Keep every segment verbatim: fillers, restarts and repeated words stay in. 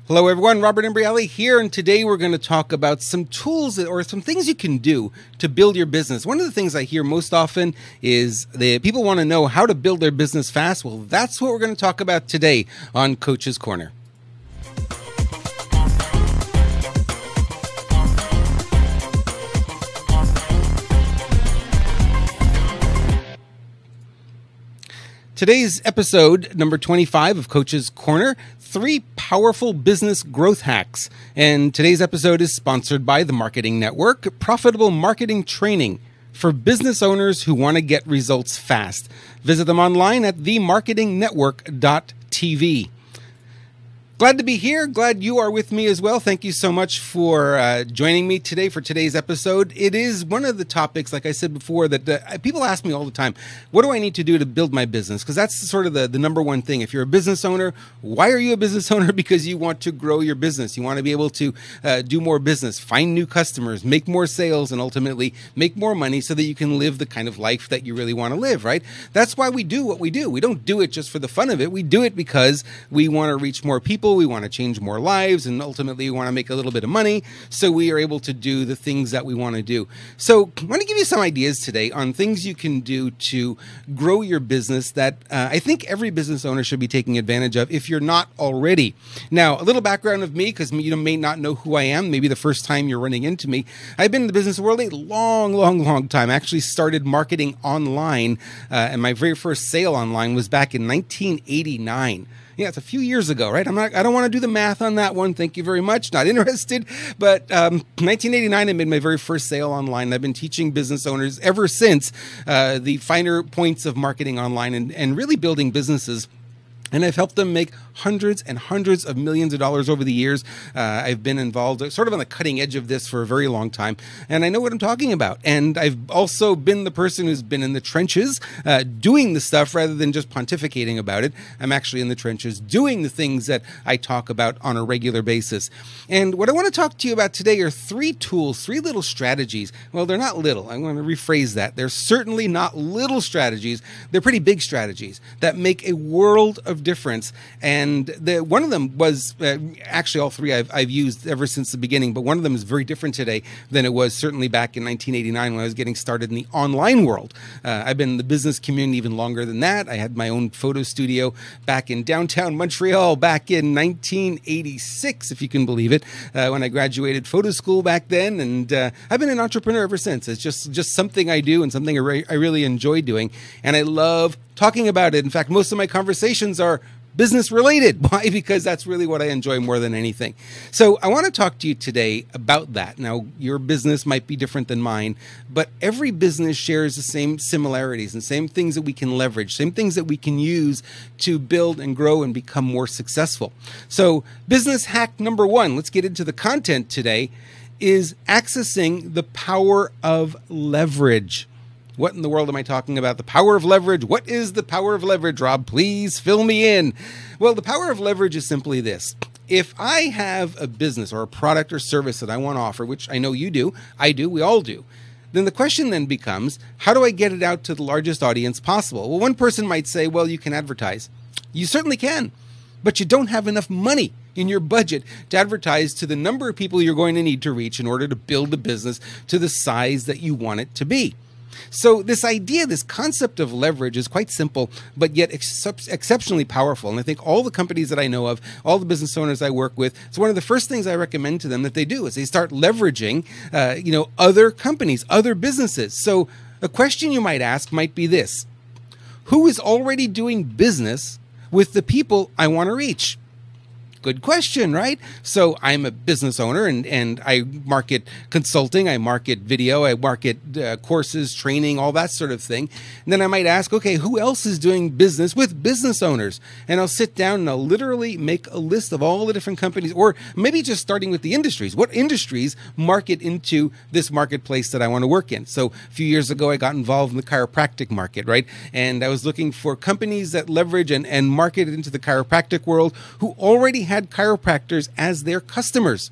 Hello everyone, Robert Imbriali here, and today we're going to talk about some tools that, or some things you can do to build your business. One of the things I hear most often is that people want to know how to build their business fast. Well, that's what we're going to talk about today on Coach's Corner. Today's episode, number twenty-five of Coach's Corner, three powerful business growth hacks. And today's episode is sponsored by the Marketing Network, profitable marketing training for business owners who want to get results fast. Visit them online at the marketing network dot t v. Glad to be here. Glad you are with me as well. Thank you so much for uh, joining me today for today's episode. It is one of the topics, like I said before, that uh, people ask me all the time, what do I need to do to build my business? Because that's sort of the, the number one thing. If you're a business owner, why are you a business owner? Because you want to grow your business. You want to be able to uh, do more business, find new customers, make more sales, and ultimately make more money so that you can live the kind of life that you really want to live, right? That's why we do what we do. We don't do it just for the fun of it. We do it because we want to reach more people. We want to change more lives, and ultimately we want to make a little bit of money so we are able to do the things that we want to do. So I want to give you some ideas today on things you can do to grow your business that uh, I think every business owner should be taking advantage of if you're not already. Now, a little background of me, because you may not know who I am, maybe the first time you're running into me. I've been in the business world a long, long, long time. I actually started marketing online, uh, and my very first sale online was back in nineteen eighty-nine. Yeah, it's a few years ago, right? I'm not. I don't want to do the math on that one. Thank you very much. Not interested. But um, nineteen eighty-nine, I made my very first sale online. I've been teaching business owners ever since uh, the finer points of marketing online and, and really building businesses. And I've helped them make hundreds and hundreds of millions of dollars over the years. Uh, I've been involved sort of on the cutting edge of this for a very long time. And I know what I'm talking about. And I've also been the person who's been in the trenches uh, doing the stuff rather than just pontificating about it. I'm actually in the trenches doing the things that I talk about on a regular basis. And what I want to talk to you about today are three tools, three little strategies. Well, they're not little. I'm going to rephrase that. They're certainly not little strategies. They're pretty big strategies that make a world of difference. And the, one of them was uh, actually all three I've, I've used ever since the beginning, but one of them is very different today than it was certainly back in nineteen eighty-nine when I was getting started in the online world. Uh, I've been in the business community even longer than that. I had my own photo studio back in downtown Montreal back in nineteen eighty-six, if you can believe it, uh, when I graduated photo school back then. And uh, I've been an entrepreneur ever since. It's just, just something I do and something I, re- I really enjoy doing. And I love talking about it. In fact, most of my conversations are business related. Why? Because that's really what I enjoy more than anything. So I want to talk to you today about that. Now, your business might be different than mine, but every business shares the same similarities and same things that we can leverage, same things that we can use to build and grow and become more successful. So business hack number one, let's get into the content today, is accessing the power of leverage. What in the world am I talking about? The power of leverage. What is the power of leverage, Rob? Please fill me in. Well, the power of leverage is simply this. If I have a business or a product or service that I want to offer, which I know you do, I do, we all do, then the question then becomes, how do I get it out to the largest audience possible? Well, one person might say, well, you can advertise. You certainly can, but you don't have enough money in your budget to advertise to the number of people you're going to need to reach in order to build a business to the size that you want it to be. So this idea, this concept of leverage is quite simple, but yet ex- exceptionally powerful. And I think all the companies that I know of, all the business owners I work with, it's one of the first things I recommend to them that they do is they start leveraging, uh, you know, other companies, other businesses. So a question you might ask might be this: who is already doing business with the people I want to reach? Good question, right? So I'm a business owner and, and I market consulting, I market video, I market uh, courses, training, all that sort of thing. And then I might ask, okay, who else is doing business with business owners? And I'll sit down and I'll literally make a list of all the different companies, or maybe just starting with the industries. What industries market into this marketplace that I want to work in? So a few years ago, I got involved in the chiropractic market, right? And I was looking for companies that leverage and, and market into the chiropractic world who already had chiropractors as their customers.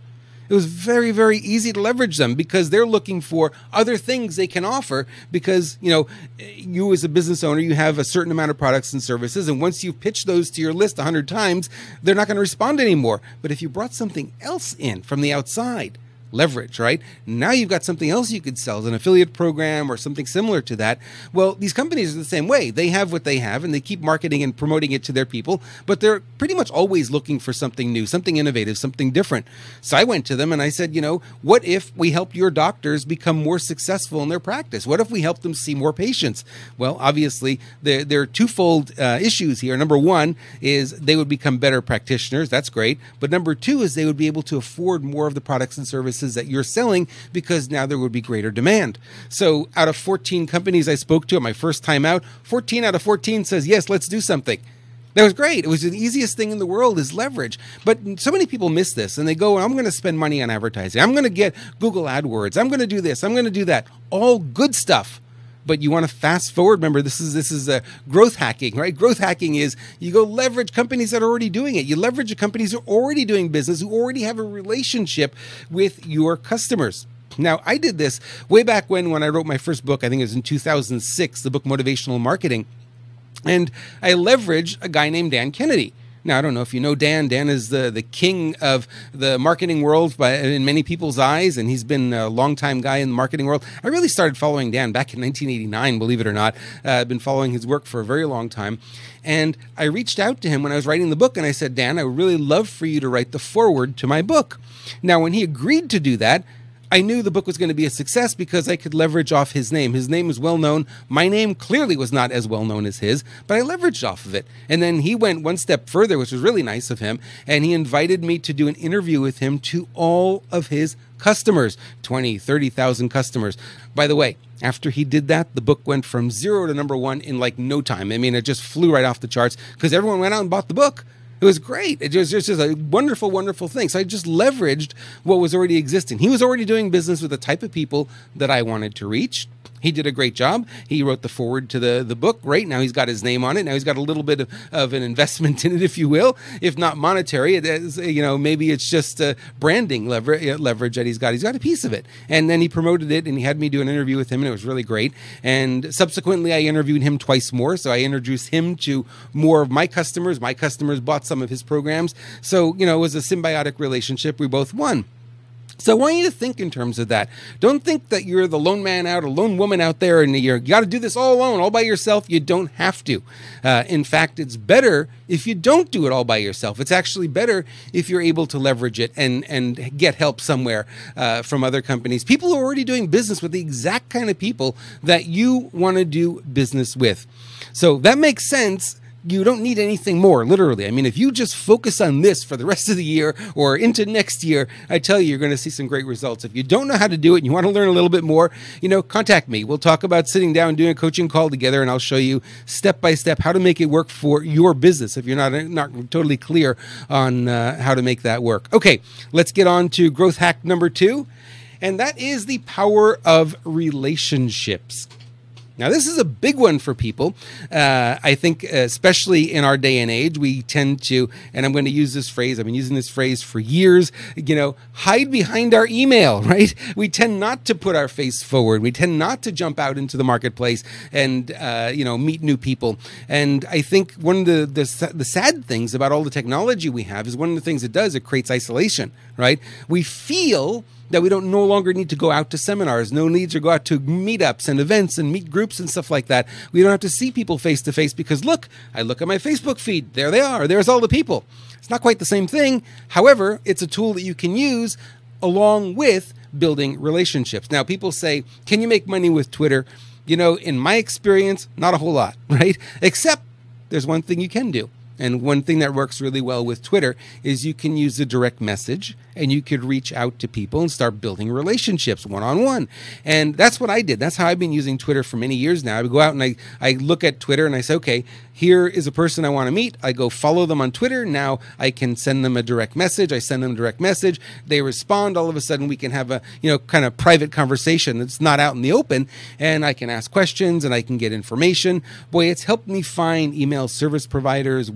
It was very, very easy to leverage them because they're looking for other things they can offer because, you know, you as a business owner, you have a certain amount of products and services. And once you've pitched those to your list a hundred times, they're not going to respond anymore. But if you brought something else in from the outside, leverage, right? Now you've got something else you could sell, an affiliate program or something similar to that. Well, these companies are the same way. They have what they have and they keep marketing and promoting it to their people, but they're pretty much always looking for something new, something innovative, something different. So I went to them and I said, you know, what if we help your doctors become more successful in their practice? What if we help them see more patients? Well, obviously, there, there are twofold uh, issues here. Number one is they would become better practitioners. That's great. But number two is they would be able to afford more of the products and services that you're selling because now there would be greater demand. So out of fourteen companies I spoke to at my first time out, fourteen out of fourteen says, yes, let's do something. That was great. It was the easiest thing in the world is leverage. But so many people miss this and they go, I'm going to spend money on advertising. I'm going to get Google AdWords. I'm going to do this. I'm going to do that. All good stuff. But you want to fast forward. Remember, this is this is a growth hacking, right? Growth hacking is you go leverage companies that are already doing it. You leverage the companies who are already doing business, who already have a relationship with your customers. Now, I did this way back when, when I wrote my first book. I think it was in two thousand six, the book Motivational Marketing. And I leveraged a guy named Dan Kennedy. Now, I don't know if you know Dan. Dan is the, the king of the marketing world by, in many people's eyes, and he's been a longtime guy in the marketing world. I really started following Dan back in nineteen eighty-nine, believe it or not. Uh, I've been following his work for a very long time. And I reached out to him when I was writing the book, and I said, Dan, I would really love for you to write the foreword to my book. Now, when he agreed to do that, I knew the book was going to be a success because I could leverage off his name. His name is well known. My name clearly was not as well known as his, but I leveraged off of it. And then he went one step further, which was really nice of him, and he invited me to do an interview with him to all of his customers, twenty, thirty thousand customers. By the way, after he did that, the book went from zero to number one in like no time. I mean, it just flew right off the charts because everyone went out and bought the book. It was great. It was just a wonderful, wonderful thing. So I just leveraged what was already existing. He was already doing business with the type of people that I wanted to reach. He did a great job. He wrote the foreword to the, the book. Great. Now he's got his name on it. Now he's got a little bit of, of an investment in it, if you will, if not monetary. It is, you know, maybe it's just a branding lever- leverage that he's got. He's got a piece of it. And then he promoted it and he had me do an interview with him and it was really great. And subsequently, I interviewed him twice more. So I introduced him to more of my customers. My customers bought some of his programs. So, you know, it was a symbiotic relationship. We both won. So I want you to think in terms of that. Don't think that you're the lone man out, a lone woman out there, and you're, you got to do this all alone, all by yourself. You don't have to. Uh, in fact, it's better if you don't do it all by yourself. It's actually better if you're able to leverage it and, and get help somewhere uh, from other companies. People who are already doing business with the exact kind of people that you want to do business with. So that makes sense. You don't need anything more, literally. I mean, if you just focus on this for the rest of the year or into next year, I tell you, you're going to see some great results. If you don't know how to do it and you want to learn a little bit more, you know, contact me. We'll talk about sitting down and doing a coaching call together, and I'll show you step by step how to make it work for your business if you're not, not totally clear on uh, how to make that work. Okay, let's get on to growth hack number two, and that is the power of relationships. Now, this is a big one for people. Uh, I think, especially in our day and age, we tend to, and I'm going to use this phrase, I've been using this phrase for years, you know, hide behind our email, right? We tend not to put our face forward. We tend not to jump out into the marketplace and, uh, you know, meet new people. And I think one of the, the, the sad things about all the technology we have is one of the things it does, it creates isolation, right? We feel that we don't no longer need to go out to seminars, no need to go out to meetups and events and meet groups and stuff like that. We don't have to see people face to face because look, I look at my Facebook feed, there they are, there's all the people. It's not quite the same thing. However, it's a tool that you can use along with building relationships. Now, people say, can you make money with Twitter? You know, in my experience, not a whole lot, right? Except there's one thing you can do. And one thing that works really well with Twitter is you can use a direct message and you could reach out to people and start building relationships one-on-one. And that's what I did. That's how I've been using Twitter for many years now. I would go out and I, I look at Twitter and I say, okay, here is a person I want to meet. I go follow them on Twitter. Now I can send them a direct message. I send them a direct message. They respond. All of a sudden we can have a, you know, kind of private conversation that's not out in the open. And I can ask questions and I can get information. Boy, it's helped me find email service providers, web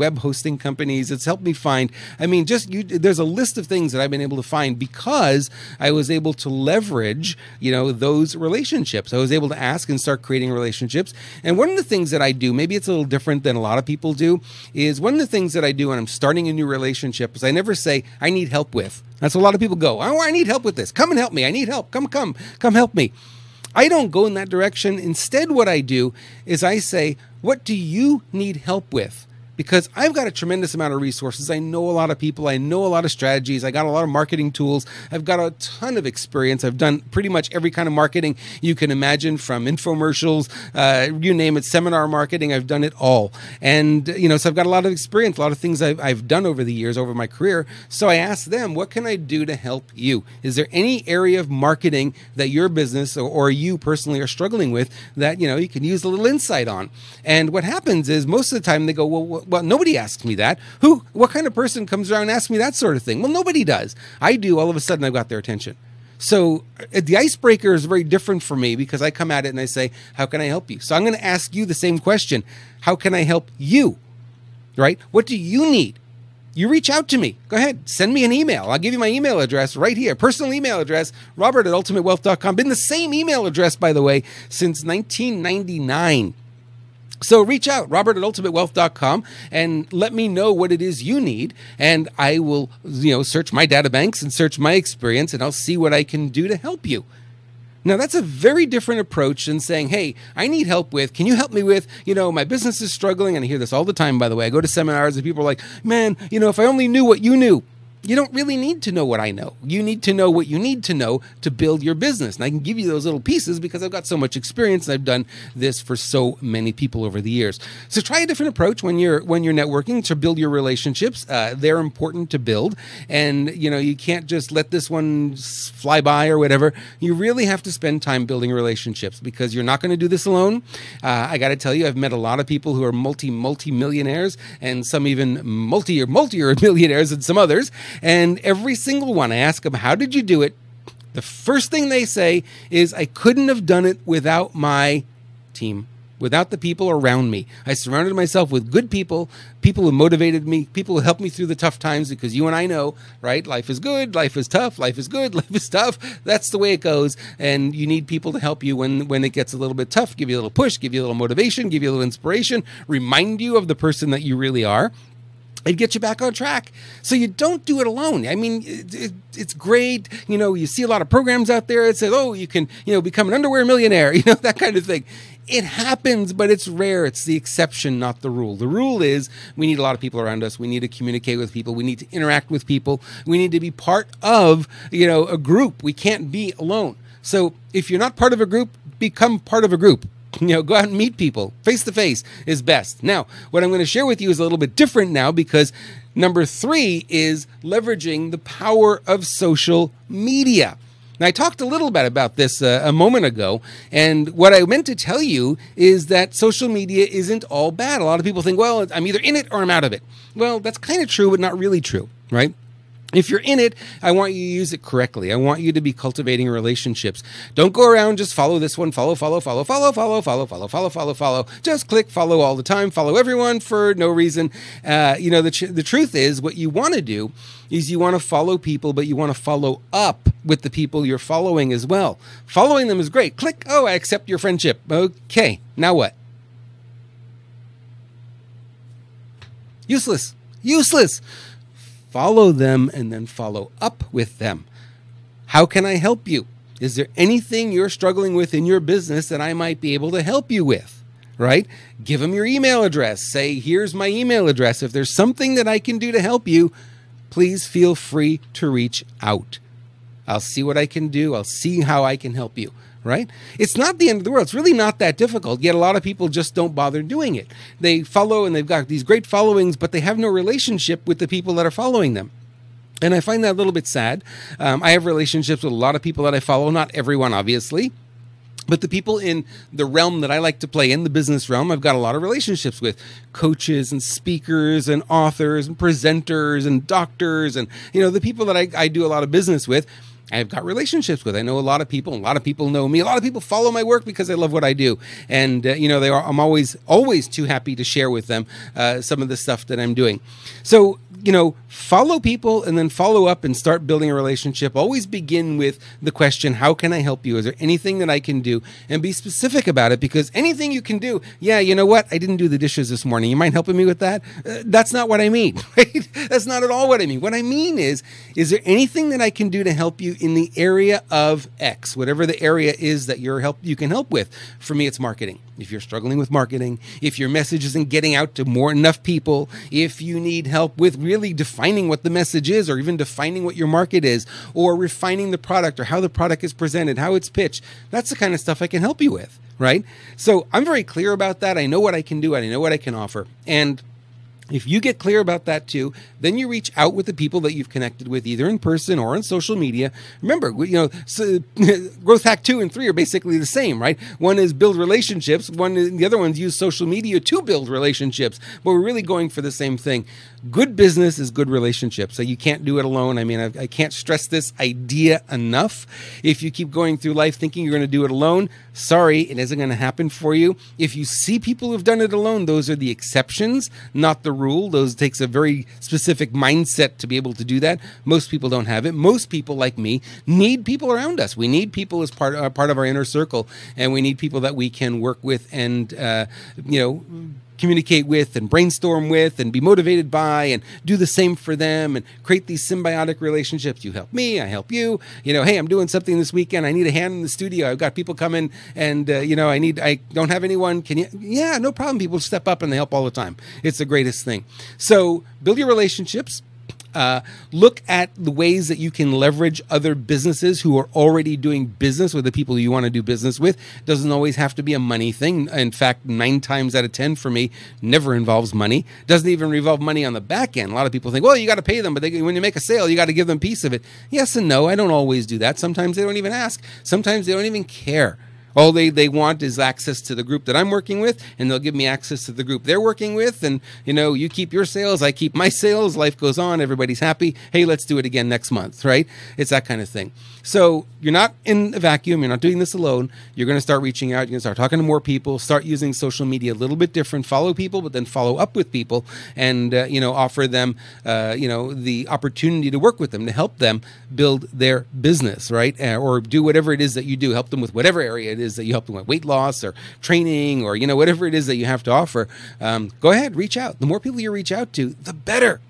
web hosting companies. It's helped me find, I mean, just you, there's a list of things that I've been able to find because I was able to leverage, you know, those relationships. I was able to ask and start creating relationships. And one of the things that I do, maybe it's a little different than a lot of people do, is one of the things that I do when I'm starting a new relationship is I never say, I need help with. That's what a lot of people go, oh, I need help with this. Come and help me. I need help. Come, come, come help me. I don't go in that direction. Instead, what I do is I say, what do you need help with? Because I've got a tremendous amount of resources. I know a lot of people. I know a lot of strategies. I got a lot of marketing tools. I've got a ton of experience. I've done pretty much every kind of marketing you can imagine, from infomercials, uh, you name it, seminar marketing. I've done it all. And, you know, so I've got a lot of experience, a lot of things I've, I've done over the years, over my career. So I asked them, what can I do to help you? Is there any area of marketing that your business or, or you personally are struggling with that, you know, you can use a little insight on? And what happens is most of the time they go, well, well, nobody asks me that. Who, what kind of person comes around and asks me that sort of thing? Well, nobody does. I do. All of a sudden, I've got their attention. So uh, the icebreaker is very different for me because I come at it and I say, how can I help you? So I'm going to ask you the same question. How can I help you? Right? What do you need? You reach out to me. Go ahead. Send me an email. I'll give you my email address right here. Personal email address, robert at ultimate wealth dot com. Been the same email address, by the way, since nineteen ninety-nine. So reach out, robert at ultimate wealth dot com, and let me know what it is you need. And I will, you know, search my data banks and search my experience, and I'll see what I can do to help you. Now, that's a very different approach than saying, hey, I need help with, can you help me with, you know, my business is struggling. And I hear this all the time, by the way. I go to seminars and people are like, man, you know, if I only knew what you knew. You don't really need to know what I know. You need to know what you need to know to build your business. And I can give you those little pieces because I've got so much experience and I've done this for so many people over the years. So try a different approach when you're when you're networking to build your relationships. Uh, they're important to build. And, you know, you can't just let this one fly by or whatever. You really have to spend time building relationships because you're not going to do this alone. Uh, I got to tell you, I've met a lot of people who are multi, multi-millionaires and some even multi or multi-or millionaires and some others. And every single one, I ask them, how did you do it? The first thing they say is, I couldn't have done it without my team, without the people around me. I surrounded myself with good people, people who motivated me, people who helped me through the tough times, because you and I know, right? Life is good, life is tough, life is good, life is tough. That's the way it goes. And you need people to help you when, when it gets a little bit tough, give you a little push, give you a little motivation, give you a little inspiration, remind you of the person that you really are. It'd get you back on track. So you don't do it alone. I mean, it, it, it's great. You know, you see a lot of programs out there that say, oh, you can, you know, become an underwear millionaire, you know, that kind of thing. It happens, but it's rare. It's the exception, not the rule. The rule is we need a lot of people around us. We need to communicate with people. We need to interact with people. We need to be part of, you know, a group. We can't be alone. So if you're not part of a group, become part of a group. You know, go out and meet people. Face to face is best. Now, what I'm going to share with you is a little bit different now, because number three is leveraging the power of social media. Now, I talked a little bit about this uh, a moment ago, and what I meant to tell you is that social media isn't all bad. A lot of people think, well, I'm either in it or I'm out of it. Well, that's kind of true, but not really true, right? If you're in it, I want you to use it correctly. I want you to be cultivating relationships. Don't go around just follow this one, follow, follow, follow, follow, follow, follow, follow, follow, follow, follow. Just click follow all the time, follow everyone for no reason. Uh, you know, the tr- the truth is, what you want to do is you want to follow people, but you want to follow up with the people you're following as well. Following them is great. Click, oh, I accept your friendship. Okay, now what? Useless. Useless. Follow them and then follow up with them. How can I help you? Is there anything you're struggling with in your business that I might be able to help you with? Right? Give them your email address. Say, here's my email address. If there's something that I can do to help you, please feel free to reach out. I'll see what I can do. I'll see how I can help you. Right? It's not the end of the world. It's really not that difficult, yet a lot of people just don't bother doing it. They follow and they've got these great followings, but they have no relationship with the people that are following them. And I find that a little bit sad. Um, I have relationships with a lot of people that I follow, not everyone, obviously. But the people in the realm that I like to play in, the business realm, I've got a lot of relationships with coaches and speakers and authors and presenters and doctors and, you know, the people that I, I do a lot of business with. I've got relationships with. I know a lot of people. A lot of people know me. A lot of people follow my work because they love what I do. And, uh, you know, they are, I'm always, always too happy to share with them uh, some of the stuff that I'm doing. So, you know, follow people and then follow up and start building a relationship. Always begin with the question, how can I help you? Is there anything that I can do? And be specific about it, because anything you can do, yeah, you know what? I didn't do the dishes this morning. You mind helping me with that? Uh, that's not what I mean, right? That's not at all what I mean. What I mean is, is there anything that I can do to help you in the area of X, whatever the area is that you're help, you can help with? For me, it's marketing. If you're struggling with marketing, if your message isn't getting out to more enough people, if you need help with really defining what the message is, or even defining what your market is, or refining the product, or how the product is presented, how it's pitched, that's the kind of stuff I can help you with, right? So I'm very clear about that. I know what I can do and I know what I can offer. And if you get clear about that too, then you reach out with the people that you've connected with, either in person or on social media. Remember, you know, so, growth hack two and three are basically the same, right? One is build relationships. One, the other one's use social media to build relationships. But we're really going for the same thing. Good business is good relationships. So you can't do it alone. I mean, I, I can't stress this idea enough. If you keep going through life thinking you're going to do it alone, sorry, it isn't going to happen for you. If you see people who've done it alone, those are the exceptions, not the rule. Those takes a very specific mindset to be able to do that. Most people don't have it. Most people, like me, need people around us. We need people as part, uh, part of our inner circle, and we need people that we can work with and, uh, you know, communicate with and brainstorm with and be motivated by and do the same for them and create these symbiotic relationships. You help me, I help you. You know, hey, I'm doing something this weekend. I need a hand in the studio. I've got people coming and, uh, you know, I need, I don't have anyone. Can you? Yeah, no problem. People step up and they help all the time. It's the greatest thing. So build your relationships. Uh, look at the ways that you can leverage other businesses who are already doing business with the people you want to do business with. It doesn't always have to be a money thing. In fact, nine times out of ten for me, never involves money. Doesn't even involve money on the back end. A lot of people think, well, you got to pay them, but they, when you make a sale, you got to give them a piece of it. Yes and no. I don't always do that. Sometimes they don't even ask. Sometimes they don't even care. All they, they want is access to the group that I'm working with, and they'll give me access to the group they're working with. And, you know, you keep your sales, I keep my sales, life goes on, everybody's happy. Hey, let's do it again next month, right? It's that kind of thing. So you're not in a vacuum. You're not doing this alone. You're going to start reaching out. You're going to start talking to more people, start using social media a little bit different, follow people, but then follow up with people and, uh, you know, offer them, uh, you know, the opportunity to work with them, to help them build their business, right? Uh, or do whatever it is that you do. Help them with whatever area it is that you help them with, weight loss or training or, you know, whatever it is that you have to offer. Um, go ahead, reach out. The more people you reach out to, the better.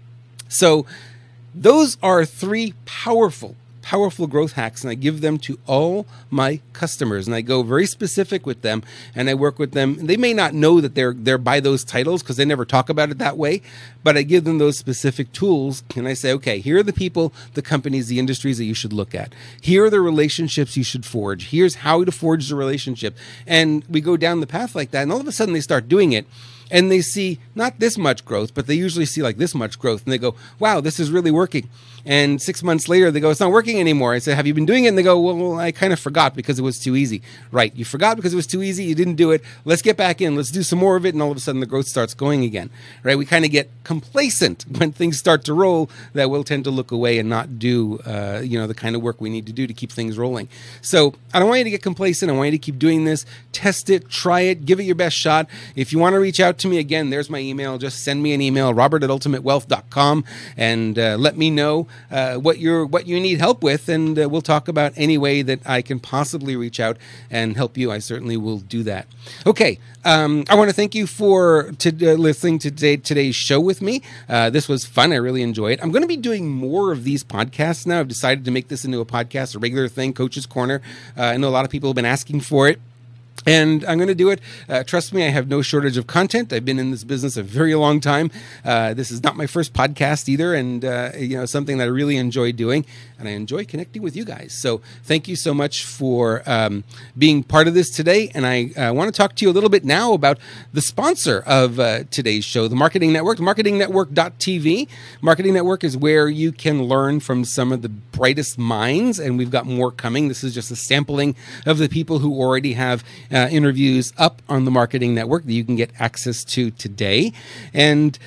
So those are three powerful powerful growth hacks, and I give them to all my customers, and I go very specific with them, and I work with them. They may not know that they're they're by those titles because they never talk about it that way, but I give them those specific tools, and I say, okay, here are the people, the companies, the industries that you should look at. Here are the relationships you should forge. Here's how to forge the relationship, and we go down the path like that, and all of a sudden they start doing it. And they see not this much growth, but they usually see like this much growth. And they go, wow, this is really working. And six months later, they go, it's not working anymore. I say, have you been doing it? And they go, well, I kind of forgot because it was too easy. Right. You forgot because it was too easy. You didn't do it. Let's get back in. Let's do some more of it. And all of a sudden, the growth starts going again. Right. We kind of get complacent when things start to roll, that we'll tend to look away and not do, uh, you know, the kind of work we need to do to keep things rolling. So I don't want you to get complacent. I want you to keep doing this. Test it. Try it. Give it your best shot. If you want to reach out to me, again, there's my email. Just send me an email, robert at ultimate wealth dot com, and uh, let me know uh, what you're what you need help with, and uh, we'll talk about any way that I can possibly reach out and help you. I certainly will do that. Okay, um, I want to thank you for to, uh, listening to today, today's show with me. Uh, this was fun. I really enjoy it. I'm going to be doing more of these podcasts now. I've decided to make this into a podcast, a regular thing, Coach's Corner. Uh, I know a lot of people have been asking for it. And I'm going to do it. Uh, trust me, I have no shortage of content. I've been in this business a very long time. Uh, this is not my first podcast either, and uh, you know, something that I really enjoy doing, and I enjoy connecting with you guys. So thank you so much for um, being part of this today. And I uh, want to talk to you a little bit now about the sponsor of uh, today's show, the Marketing Network, marketing network dot t v. Marketing Network is where you can learn from some of the brightest minds, and we've got more coming. This is just a sampling of the people who already have Uh, interviews up on the Marketing Network that you can get access to today. And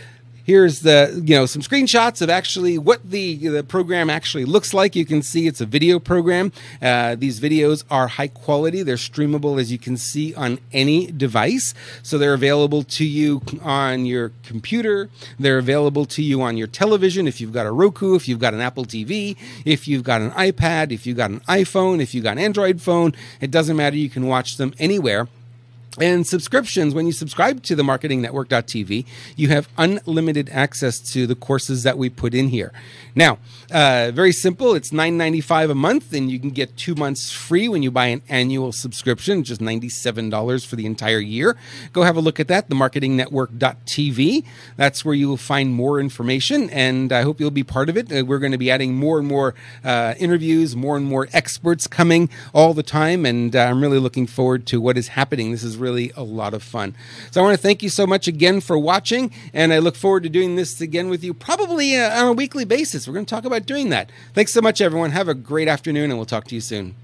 Here's the, you know, some screenshots of actually what the, the program actually looks like. You can see it's a video program. Uh, these videos are high quality. They're streamable, as you can see, on any device. So they're available to you on your computer. They're available to you on your television if you've got a Roku, if you've got an Apple T V, if you've got an iPad, if you've got an iPhone, if you've got an Android phone. It doesn't matter. You can watch them anywhere. And subscriptions, when you subscribe to the marketing network dot t v, you have unlimited access to the courses that we put in here. Now, uh, very simple. It's nine ninety-five a month, and you can get two months free when you buy an annual subscription, just ninety-seven dollars for the entire year. Go have a look at that, the marketing network dot t v. That's where you will find more information, and I hope you'll be part of it. Uh, we're going to be adding more and more uh, interviews, more and more experts coming all the time, and uh, I'm really looking forward to what is happening. This is really a lot of fun. So I want to thank you so much again for watching, and I look forward to doing this again with you probably uh, on a weekly basis. We're going to talk about doing that. Thanks so much, everyone. Have a great afternoon, and we'll talk to you soon.